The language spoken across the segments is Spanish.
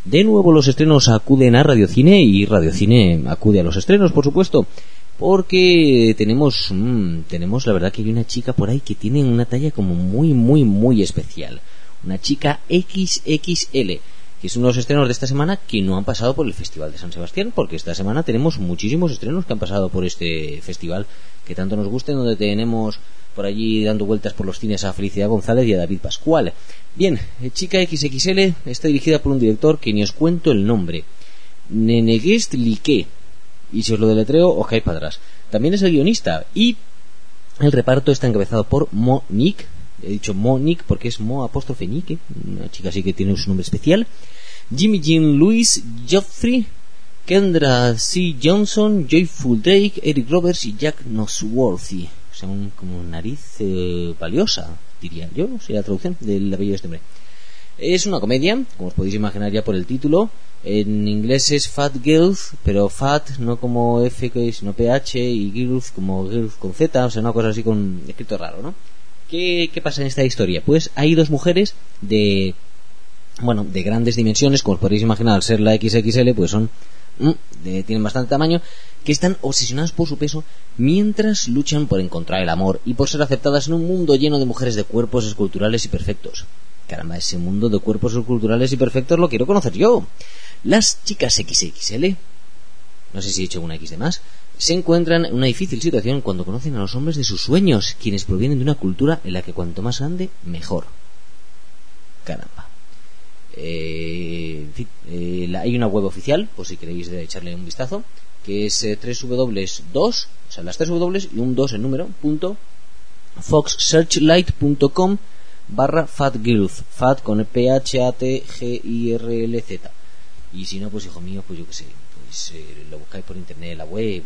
De nuevo los estrenos acuden a Radiocine y Radiocine acude a los estrenos, por supuesto, porque tenemos la verdad que hay una chica por ahí que tiene una talla como muy especial, una chica XXL, que es uno de los estrenos de esta semana que no han pasado por el Festival de San Sebastián, porque esta semana tenemos muchísimos estrenos que han pasado por este festival que tanto nos gusta, donde tenemos por allí dando vueltas por los cines a Felicidad González y a David Pascual. Bien, Chica XXL está dirigida por un director que ni os cuento el nombre, Nenegest Like, y si os lo deletreo os caéis para atrás. También es el guionista y el reparto está encabezado por Monique. He dicho Monique porque es Mo''Nique, una chica así que tiene su nombre especial. Jimmy Jean Louis, Geoffrey, Kendra C. Johnson, Joyful Drake, Eric Roberts y Jack Nosworthy. O sea, como nariz valiosa, diría yo, sería la traducción del apellido de este hombre. Es una comedia, como os podéis imaginar ya por el título. En inglés es Fat Girls, pero Fat no como F, sino PH, y Girls como Girls con Z, o sea, una cosa así con escrito raro, ¿no? ¿Qué pasa en esta historia? Pues hay dos mujeres de grandes dimensiones, como os podéis imaginar, al ser la XXL, pues tienen bastante tamaño, que están obsesionadas por su peso mientras luchan por encontrar el amor y por ser aceptadas en un mundo lleno de mujeres de cuerpos esculturales y perfectos. Caramba, ese mundo de cuerpos esculturales y perfectos lo quiero conocer yo. Las chicas XXL, no sé si he hecho una X de más, se encuentran en una difícil situación cuando conocen a los hombres de sus sueños, quienes provienen de una cultura en la que cuanto más grande, mejor. Caramba. Hay una web oficial, por si queréis echarle un vistazo, que es www.2, o sea, las 3 W y un 2 en número, foxsearchlight.com/fatgirls, fat con el PHATGIRLZ. Y si no, pues hijo mío, pues yo qué sé, pues lo buscáis por internet en la web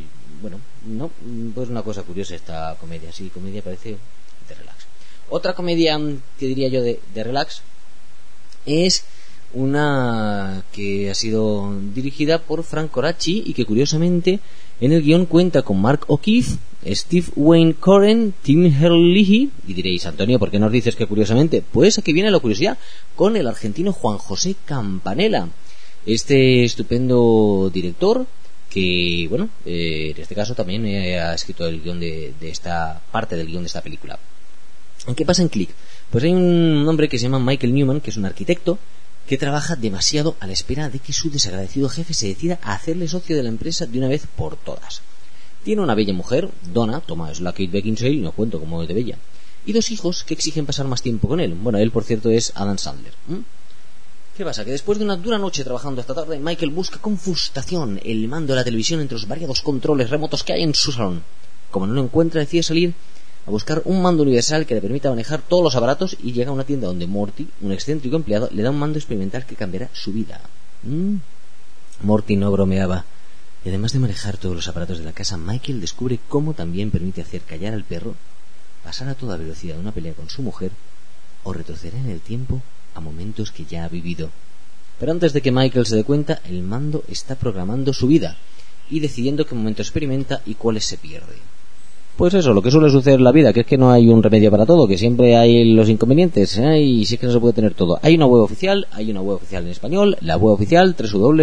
pues una cosa curiosa esta comedia. Sí, comedia parece de relax. Otra comedia que diría yo de relax es una que ha sido dirigida por Frank Coraci y que curiosamente en el guión cuenta con Mark O'Keefe, Steve Wayne Coren, Tim Herlihy, y diréis, Antonio, ¿por qué nos dices que curiosamente? Pues aquí viene la curiosidad, con el argentino Juan José Campanella, este estupendo director que, en este caso también ha escrito el guión de esta parte del guión de esta película. ¿Qué pasa en Click? Pues hay un hombre que se llama Michael Newman, que es un arquitecto que trabaja demasiado a la espera de que su desagradecido jefe se decida a hacerle socio de la empresa de una vez por todas. Tiene una bella mujer, Donna, es la Kate Beckinsale, no cuento como es de bella, y 2 hijos que exigen pasar más tiempo con él. Bueno, él por cierto es Adam Sandler. ¿Qué pasa? Que después de una dura noche trabajando esta tarde, Michael busca con frustración el mando de la televisión entre los variados controles remotos que hay en su salón. Como no lo encuentra, decide salir a buscar un mando universal que le permita manejar todos los aparatos y llega a una tienda donde Morty, un excéntrico empleado, le da un mando experimental que cambiará su vida. Morty no bromeaba. Y además de manejar todos los aparatos de la casa, Michael descubre cómo también permite hacer callar al perro, pasar a toda velocidad una pelea con su mujer o retroceder en el tiempo a momentos que ya ha vivido. Pero antes de que Michael se dé cuenta, el mando está programando su vida y decidiendo qué momentos experimenta y cuáles se pierde. Pues eso, lo que suele suceder en la vida, que es que no hay un remedio para todo, que siempre hay los inconvenientes, y sí que no se puede tener todo. Hay una web oficial en español, la web oficial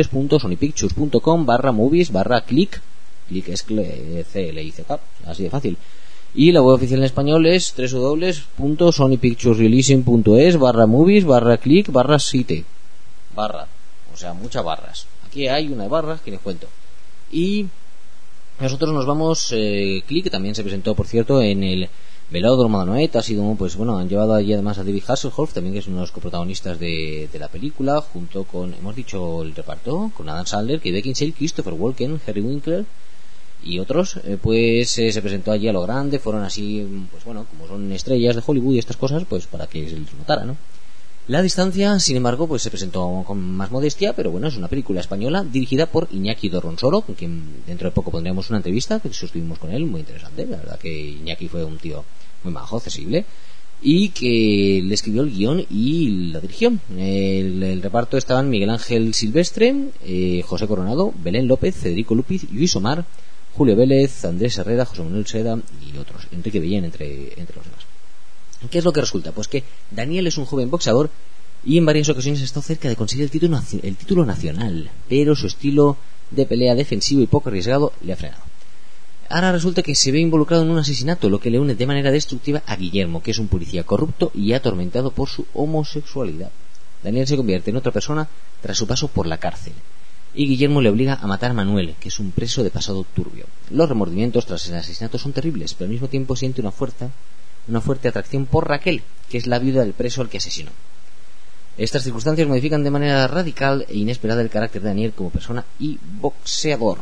www.sonypictures.com/movies/click, click es CLICK, así de fácil. Y la web oficial en español es www.sonypicturesreleasing.es/movies/click/site, o sea, muchas barras. Aquí hay una de barras que les cuento. Y nosotros nos vamos, Click también se presentó, por cierto, en el Velódromo de Anoeta. Ha sido, han llevado allí además a David Hasselhoff, también que es uno de los coprotagonistas de la película, junto con, hemos dicho el reparto, con Adam Sandler, Kate Beckinsale, Christopher Walken, Henry Winkler y otros. Se presentó allí a lo grande, fueron así, como son estrellas de Hollywood y estas cosas, pues para que se les notara, ¿no? La distancia, sin embargo, se presentó con más modestia, pero es una película española dirigida por Iñaki Dorronsoro, con quien dentro de poco pondremos una entrevista que sostuvimos con él, muy interesante. La verdad que Iñaki fue un tío muy majo, accesible, y que le escribió el guión y la dirigió. El reparto estaban Miguel Ángel Silvestre, José Coronado, Belén López, Federico Lupiz, Luis Omar, Julio Vélez, Andrés Herrera, José Manuel Seda y otros, Enrique Bellén entre los demás. ¿Qué es lo que resulta? Pues que Daniel es un joven boxeador y en varias ocasiones ha estado cerca de conseguir el título nacional, pero su estilo de pelea defensivo y poco arriesgado le ha frenado. Ahora resulta que se ve involucrado en un asesinato, lo que le une de manera destructiva a Guillermo, que es un policía corrupto y atormentado por su homosexualidad. Daniel se convierte en otra persona tras su paso por la cárcel, y Guillermo le obliga a matar a Manuel, que es un preso de pasado turbio. Los remordimientos tras el asesinato son terribles, pero al mismo tiempo siente una fuerte atracción por Raquel, que es la viuda del preso al que asesinó. Estas circunstancias modifican de manera radical e inesperada el carácter de Daniel como persona y boxeador.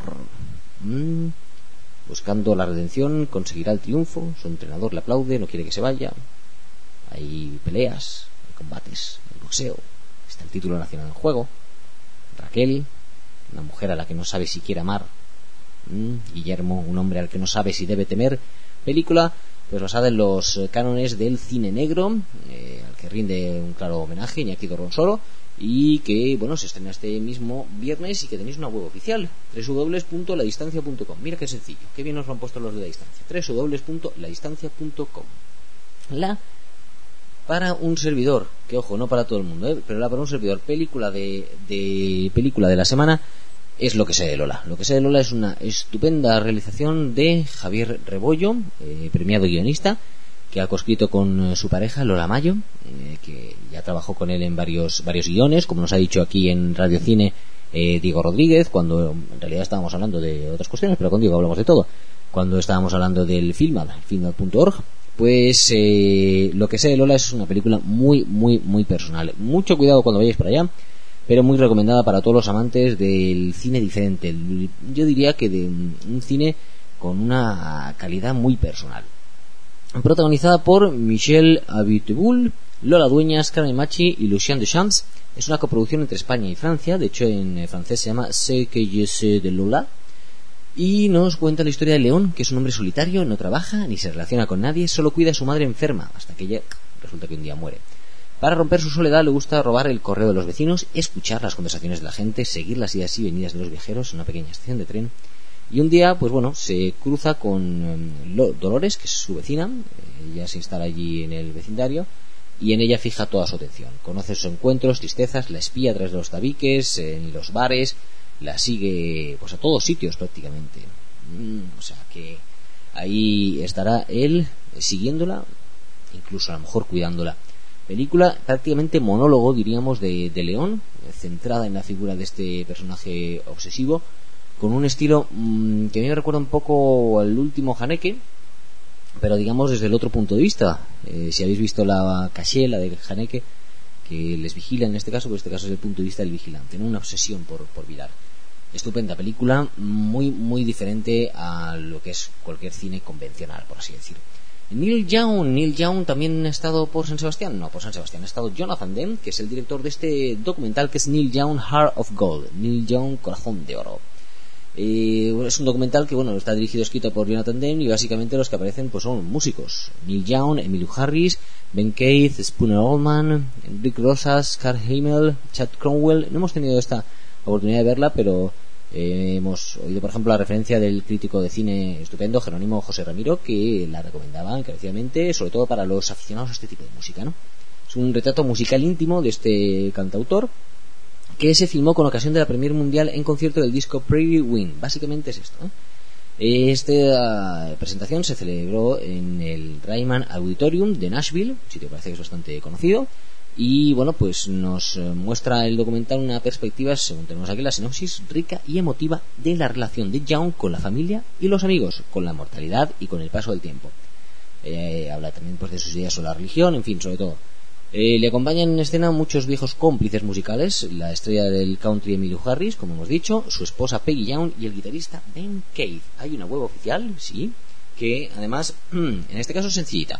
Buscando la redención, conseguirá el triunfo, su entrenador le aplaude, no quiere que se vaya. Hay peleas, hay combates, hay boxeo, está el título nacional en juego. Raquel, una mujer a la que no sabe si quiere amar. Guillermo, un hombre al que no sabe si debe temer. Película pues basada en los cánones del cine negro, al que rinde un claro homenaje Iñaki Dorronsoro, y que se estrena este mismo viernes y que tenéis una web oficial, www.ladistancia.com. Mira qué sencillo, qué bien nos lo han puesto los de La Distancia, www.ladistancia.com. Para un servidor, que ojo, no para todo el mundo, pero para un servidor, película de la semana es Lo que sé de Lola. Lo que sé de Lola es una estupenda realización de Javier Rebollo, premiado guionista, que ha coescrito con su pareja Lola Mayo, que ya trabajó con él en varios guiones, como nos ha dicho aquí en Radio Cine Diego Rodríguez, cuando en realidad estábamos hablando de otras cuestiones, pero con Diego hablamos de todo. Cuando estábamos hablando del filmad.org, pues Lo que sé de Lola es una película muy, muy, muy personal. Mucho cuidado cuando vayáis para allá, pero muy recomendada para todos los amantes del cine diferente. Yo diría que de un cine con una calidad muy personal. Protagonizada por Michel Abiteboul, Lola Dueñas, Carmen Machi y Lucien Deschamps. Es una coproducción entre España y Francia. De hecho, en francés se llama C'est que je sais de Lola. Y nos cuenta la historia de León, que es un hombre solitario, no trabaja ni se relaciona con nadie, solo cuida a su madre enferma, hasta que ella resulta que un día muere. Para romper su soledad le gusta robar el correo de los vecinos, escuchar las conversaciones de la gente, seguir las idas y venidas de los viajeros en una pequeña estación de tren. Y un día, se cruza con Dolores, que es su vecina. Ella se instala allí en el vecindario y en ella fija toda su atención. Conoce sus encuentros, tristezas, la espía a través de los tabiques, en los bares, la sigue a todos sitios prácticamente. O sea que ahí estará él siguiéndola, incluso a lo mejor cuidándola. Película prácticamente monólogo, diríamos, de León, centrada en la figura de este personaje obsesivo, con un estilo que a mí me recuerda un poco al último Haneke, pero digamos desde el otro punto de vista. Si habéis visto la Caché, la de Haneke, que les vigila en este caso, pues este caso es el punto de vista del vigilante, ¿no? Una obsesión por mirar. Estupenda película, muy muy diferente a lo que es cualquier cine convencional, por así decir. Neil Young también ha estado por San Sebastián. No, por San Sebastián ha estado Jonathan Demme, que es el director de este documental, que es Neil Young Heart of Gold, Neil Young Corazón de Oro. Es un documental que está dirigido y escrito por Jonathan Demme, y básicamente los que aparecen pues son músicos: Neil Young, Emmylou Harris, Ben Keith, Spooner Oldman, Rick Rosas, Carl Himmel, Chad Cromwell. No hemos tenido esta oportunidad de verla, pero hemos oído por ejemplo la referencia del crítico de cine estupendo Jerónimo José Ramiro, que la recomendaba encarecidamente, sobre todo para los aficionados a este tipo de música, ¿no? Es un retrato musical íntimo de este cantautor, que se filmó con ocasión de la Premier Mundial en concierto del disco Prairie Wind. Básicamente es esto, Esta presentación se celebró en el Ryman Auditorium de Nashville, un sitio que parece que es bastante conocido. Y pues nos muestra el documental una perspectiva, según tenemos aquí la sinopsis, rica y emotiva de la relación de Young con la familia y los amigos, con la mortalidad y con el paso del tiempo. Habla también de sus ideas sobre la religión, en fin, sobre todo. Le acompañan en escena muchos viejos cómplices musicales: la estrella del country Emmylou Harris, como hemos dicho, su esposa Peggy Young y el guitarrista Ben Keith. Hay una web oficial, sí, que además en este caso es sencillita: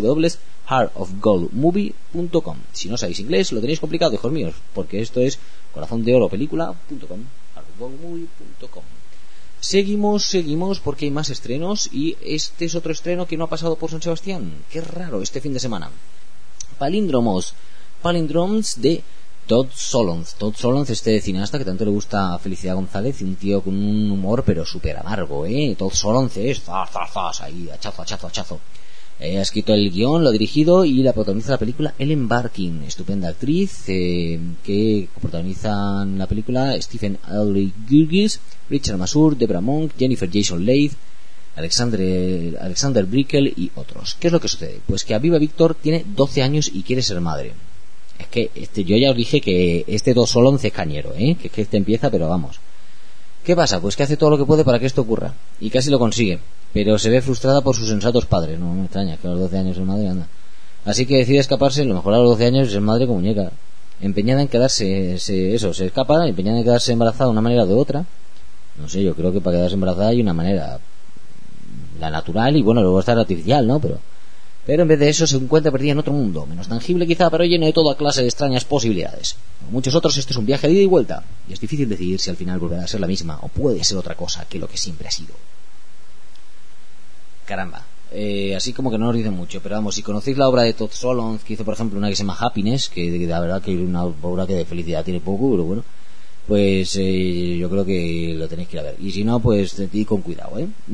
www.heartofgoldmovie.com. Si no sabéis inglés lo tenéis complicado, hijos míos, porque esto es corazondeoropelícula.com, heartofgoldmovie.com. Seguimos porque hay más estrenos, y este es otro estreno que no ha pasado por San Sebastián. Qué raro, este fin de semana. Palíndroms de Todd Solondz, este cineasta que tanto le gusta a Felicidad González, un tío con un humor pero súper amargo, Todd Solondz es zas, ahí, hachazo. Ha escrito el guión, lo ha dirigido y la protagoniza la película Ellen Barkin, estupenda actriz que protagonizan la película Stephen L. Gurgis, Richard Masur, Deborah Monk, Jennifer Jason Leigh, Alexander Brickel y otros. ¿Qué es lo que sucede? Pues que Aviva Víctor tiene 12 años y quiere ser madre. Es que yo ya os dije que este 211 es cañero, que este empieza, pero vamos. ¿Qué pasa? Pues que hace todo lo que puede para que esto ocurra y casi lo consigue, pero se ve frustrada por sus sensatos padres. No me extraña que a los 12 años es madre, anda. Así que decide escaparse, lo mejor a los 12 años es madre como muñeca, empeñada en quedarse, se escapa, empeñada en quedarse embarazada de una manera o de otra. No sé, yo creo que para quedarse embarazada hay una manera, la natural y bueno, luego está la artificial, ¿no? Pero en vez de eso se encuentra perdida en otro mundo, menos tangible quizá, pero lleno de toda clase de extrañas posibilidades. Como muchos otros, este es un viaje de ida y vuelta, y es difícil decidir si al final volverá a ser la misma o puede ser otra cosa que lo que siempre ha sido. Caramba, así como que no nos dicen mucho, pero vamos, si conocéis la obra de Todd Solondz, que hizo por ejemplo una que se llama Happiness, que la verdad que es una obra que de felicidad tiene poco, pero bueno, pues yo creo que lo tenéis que ir a ver, y si no, pues id con cuidado.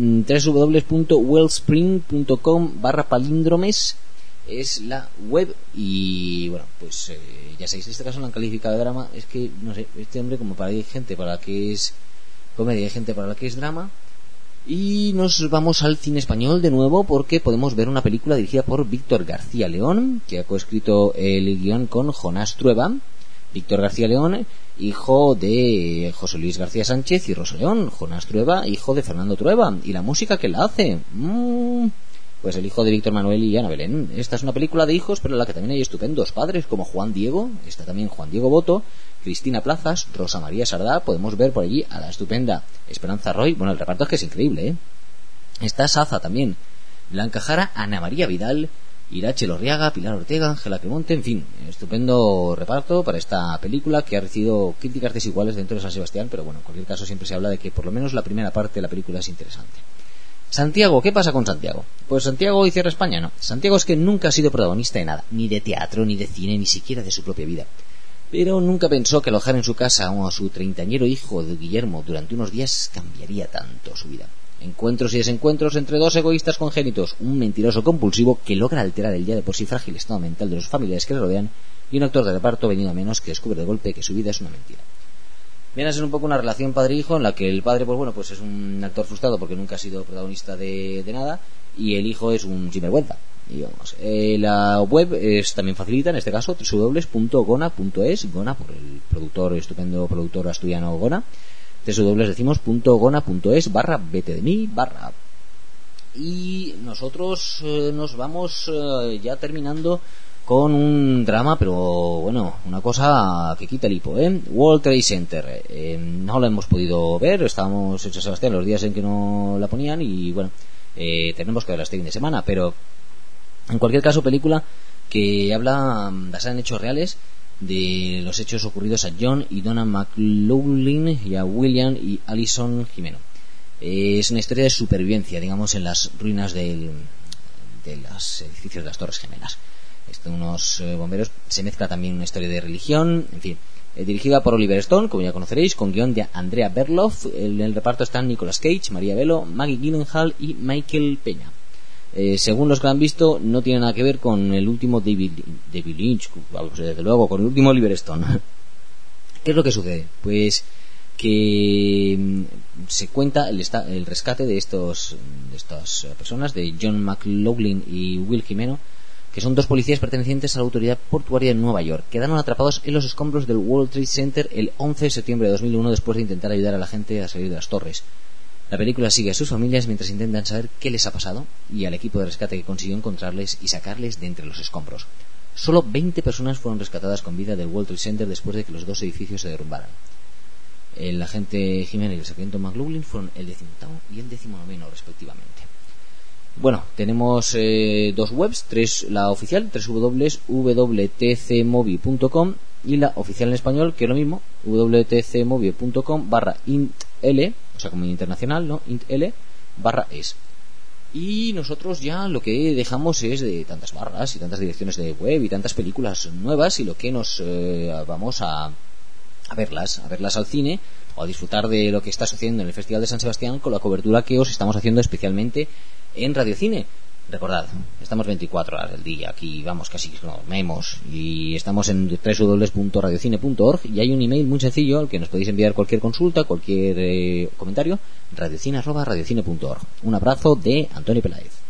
www.wellspring.com/palíndromes es la web, y bueno, pues ya sabéis, en este caso lo han calificado de drama. Es que no sé, este hombre, como para hay gente para la que es comedia, hay gente para la que es drama. Y nos vamos al cine español de nuevo, porque podemos ver una película dirigida por Víctor García León, que ha coescrito el guión con Jonás Trueba. Víctor García León, hijo de José Luis García Sánchez y Rosa León. Jonás Trueba, hijo de Fernando Trueba. ¿Y la música que la hace? Pues el hijo de Víctor Manuel y Ana Belén. Esta es una película de hijos, pero en la que también hay estupendos padres como Juan Diego. Está también Juan Diego Boto, Cristina Plazas, Rosa María Sardá. Podemos ver por allí a la estupenda Esperanza Roy. Bueno, el reparto es que es increíble, Está Saza también, Blanca Jara, Ana María Vidal, Irache Lorriaga, Pilar Ortega, Ángela Cremonte, en fin, estupendo reparto para esta película, que ha recibido críticas desiguales dentro de San Sebastián, pero bueno, en cualquier caso siempre se habla de que por lo menos la primera parte de la película es interesante. Santiago, ¿qué pasa con Santiago? Pues Santiago y Cierra España, no. Santiago es que nunca ha sido protagonista de nada, ni de teatro, ni de cine, ni siquiera de su propia vida. Pero nunca pensó que alojar en su casa a su treintañero hijo de Guillermo durante unos días cambiaría tanto su vida. Encuentros y desencuentros entre dos egoístas congénitos, un mentiroso compulsivo que logra alterar el ya de por sí frágil estado mental de los familiares que le rodean, y un actor de reparto venido a menos que descubre de golpe que su vida es una mentira. Viene a ser un poco una relación padre-hijo, en la que el padre, pues bueno, pues es un actor frustrado porque nunca ha sido protagonista de nada, y el hijo es un sinvergüenza. Y vamos, la web es también facilita, en este caso www.gona.es, Gona por el estupendo productor asturiano Gona, www.gona.es/vete de mí/ y nosotros nos vamos ya terminando con un drama, pero bueno, una cosa que quita el hipo, World Trade Center. No la hemos podido ver, estábamos en San Sebastián los días en que no la ponían, y bueno, tenemos que verla este fin de semana, pero en cualquier caso, película que habla, basada en hechos reales, de los hechos ocurridos a John y Donna McLaughlin y a William y Alison Jimeno. Es una historia de supervivencia, digamos, en las ruinas de los edificios de las Torres Gemelas. Unos bomberos. Se mezcla también una historia de religión, en fin. Dirigida por Oliver Stone, como ya conoceréis, con guión de Andrea Berloff. En el reparto están Nicolas Cage, María Bello, Maggie Gyllenhaal y Michael Peña. Según los que la han visto, no tiene nada que ver con el último David Lynch, desde luego, con el último Oliver Stone. ¿Qué es lo que sucede? Pues que se cuenta el rescate de estas personas, de John McLaughlin y Will Jimeno, que son dos policías pertenecientes a la autoridad portuaria de Nueva York. Quedaron atrapados en los escombros del World Trade Center el 11 de septiembre de 2001 después de intentar ayudar a la gente a salir de las torres. La película sigue a sus familias mientras intentan saber qué les ha pasado, y al equipo de rescate que consiguió encontrarles y sacarles de entre los escombros. Solo 20 personas fueron rescatadas con vida del World Trade Center después de que los dos edificios se derrumbaran. El agente Jiménez y el sargento McLaughlin fueron el 18º y el 19º respectivamente. Bueno, tenemos dos webs, la oficial, www.wtcmovie.com, y la oficial en español, que es lo mismo, www.tcmovie.com/intl, o sea, como internacional, ¿no? intl/es. Y nosotros ya lo que dejamos es de tantas barras y tantas direcciones de web y tantas películas nuevas, y lo que nos vamos a verlas al cine, o a disfrutar de lo que está sucediendo en el Festival de San Sebastián con la cobertura que os estamos haciendo especialmente en Radiocine. Recordad, estamos 24 horas del día, aquí vamos casi nos memos, y estamos en www.radiocine.org, y hay un email muy sencillo al que nos podéis enviar cualquier consulta, cualquier comentario, radiocine@radiocine.org. Un abrazo de Antonio Peláez.